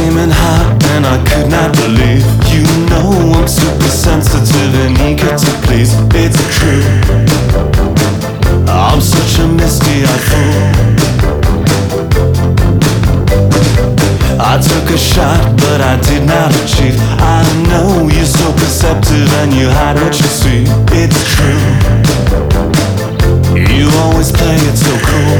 flaming hot and I could not believe. You know I'm super sensitive and eager to please. It's true, I'm such a misty-eyed fool. I took a shot, but I did not achieve. I know you're so perceptive and you hide what you see. It's true, you always play it so cool.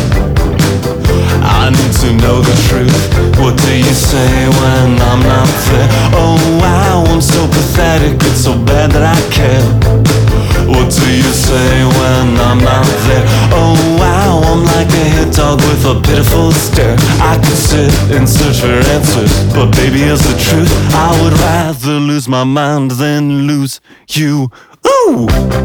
I need to know the truth. What do you say when I'm not there? Oh wow, I'm so pathetic, it's so bad that I care. What do you say when I'm not there? Oh wow, I'm like a hit dog with a pitiful stare. I could sit and search for answers, but baby, here's the truth. I would rather lose my mind than lose you. Ooh!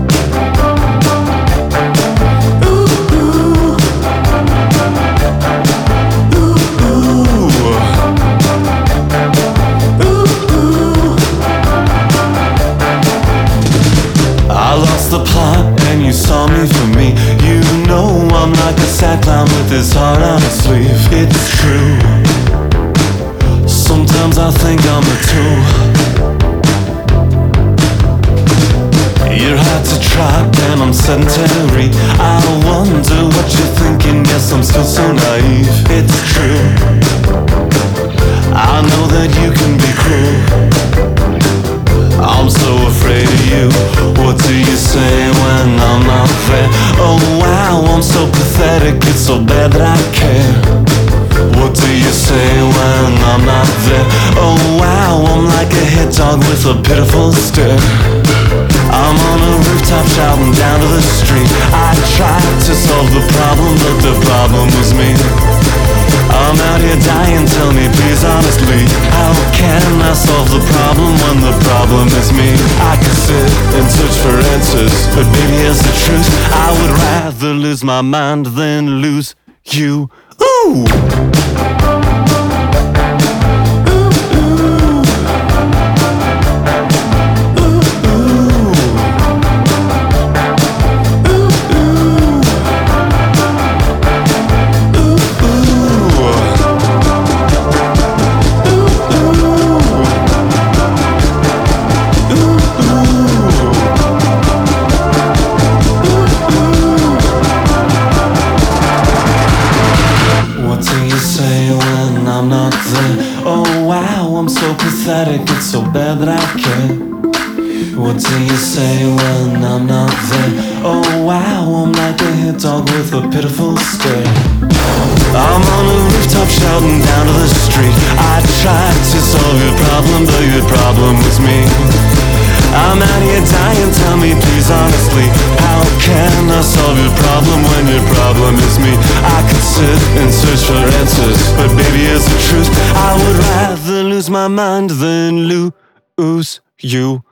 The plot and you saw me for me. You know I'm like a sad clown with his heart on his sleeve. It's true, sometimes I think I'm a tool. You're hard to trot and I'm sedentary. I wonder what you're thinking, yes I'm still so naive. It's true, I know that you can be cruel. I'm so afraid of you. What do you say when I'm not there? Oh wow, I'm so pathetic, it's so bad that I care. What do you say when I'm not there? Oh wow, I'm like a hit dog with a pitiful stare. I'm on a rooftop shouting down to the street. I tried to solve the problem, but the problem was me. I'm out here dying, tell me please honestly, how can I solve the problem when the problem is me? I could sit and search for answers, but baby here's the truth. I would rather lose my mind than lose you. Ooh! I'm not there. Oh wow, I'm so pathetic, it's so bad that I care. What do you say when I'm not there? Oh wow, I'm like a hit dog with a pitiful stare. I'm on a rooftop shouting down to the street. I tried to solve your problem, but your problem was me. I'm out here dying, tell me please honestly, how can I solve your problem when your problem is me? I could sit and search for answers, but baby here's the truth. I would rather lose my mind than lose you.